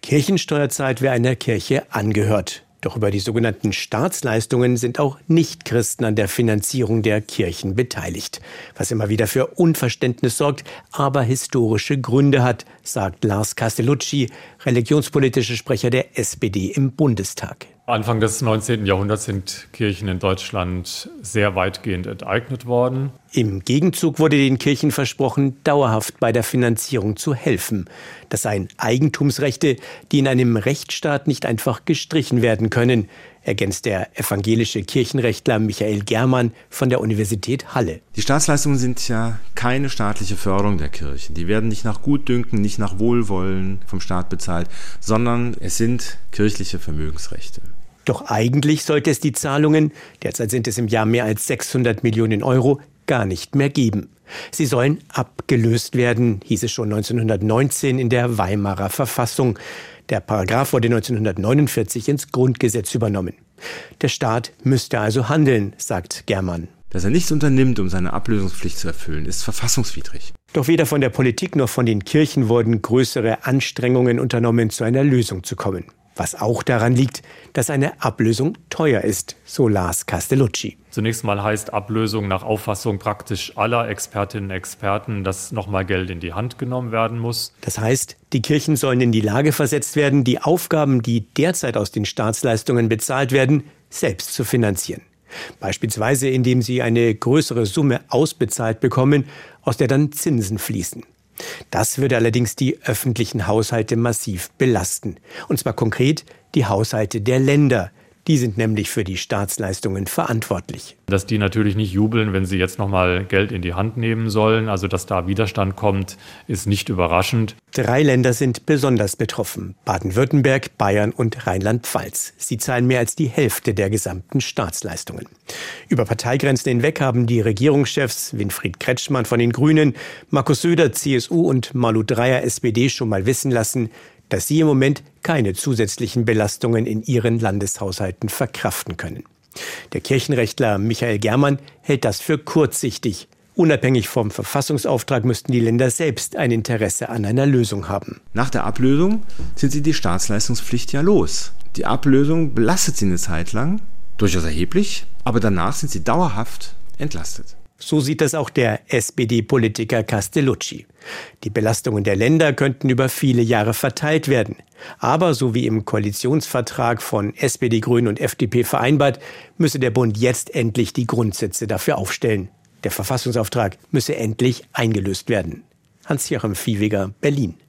Kirchensteuer zahlt, wer einer Kirche angehört. Doch über die sogenannten Staatsleistungen sind auch Nichtchristen an der Finanzierung der Kirchen beteiligt. Was immer wieder für Unverständnis sorgt, aber historische Gründe hat, sagt Lars Castellucci, religionspolitischer Sprecher der SPD im Bundestag. Anfang des 19. Jahrhunderts sind Kirchen in Deutschland sehr weitgehend enteignet worden. Im Gegenzug wurde den Kirchen versprochen, dauerhaft bei der Finanzierung zu helfen. Das seien Eigentumsrechte, die in einem Rechtsstaat nicht einfach gestrichen werden können, ergänzt der evangelische Kirchenrechtler Michael Germann von der Universität Halle. Die Staatsleistungen sind ja keine staatliche Förderung der Kirchen. Die werden nicht nach Gutdünken, nicht nach Wohlwollen vom Staat bezahlt, sondern es sind kirchliche Vermögensrechte. Doch eigentlich sollte es die Zahlungen, derzeit sind es im Jahr mehr als 600 Millionen Euro, gar nicht mehr geben. Sie sollen abgelöst werden, hieß es schon 1919 in der Weimarer Verfassung. Der Paragraph wurde 1949 ins Grundgesetz übernommen. Der Staat müsste also handeln, sagt Germann. Dass er nichts unternimmt, um seine Ablösungspflicht zu erfüllen, ist verfassungswidrig. Doch weder von der Politik noch von den Kirchen wurden größere Anstrengungen unternommen, zu einer Lösung zu kommen. Was auch daran liegt, dass eine Ablösung teuer ist, so Lars Castellucci. Zunächst mal heißt Ablösung nach Auffassung praktisch aller Expertinnen und Experten, dass nochmal Geld in die Hand genommen werden muss. Das heißt, die Kirchen sollen in die Lage versetzt werden, die Aufgaben, die derzeit aus den Staatsleistungen bezahlt werden, selbst zu finanzieren. Beispielsweise, indem sie eine größere Summe ausbezahlt bekommen, aus der dann Zinsen fließen. Das würde allerdings die öffentlichen Haushalte massiv belasten. Und zwar konkret die Haushalte der Länder. Die sind nämlich für die Staatsleistungen verantwortlich. Dass die natürlich nicht jubeln, wenn sie jetzt nochmal Geld in die Hand nehmen sollen. Also dass da Widerstand kommt, ist nicht überraschend. 3 Länder sind besonders betroffen: Baden-Württemberg, Bayern und Rheinland-Pfalz. Sie zahlen mehr als die Hälfte der gesamten Staatsleistungen. Über Parteigrenzen hinweg haben die Regierungschefs Winfried Kretschmann von den Grünen, Markus Söder CSU und Malu Dreyer SPD schon mal wissen lassen, dass sie im Moment keine zusätzlichen Belastungen in ihren Landeshaushalten verkraften können. Der Kirchenrechtler Michael Germann hält das für kurzsichtig. Unabhängig vom Verfassungsauftrag müssten die Länder selbst ein Interesse an einer Lösung haben. Nach der Ablösung sind sie die Staatsleistungspflicht ja los. Die Ablösung belastet sie eine Zeit lang, durchaus erheblich, aber danach sind sie dauerhaft entlastet. So sieht das auch der SPD-Politiker Castellucci. Die Belastungen der Länder könnten über viele Jahre verteilt werden. Aber so wie im Koalitionsvertrag von SPD, Grünen und FDP vereinbart, müsse der Bund jetzt endlich die Grundsätze dafür aufstellen. Der Verfassungsauftrag müsse endlich eingelöst werden. Hans-Joachim Viehweger, Berlin.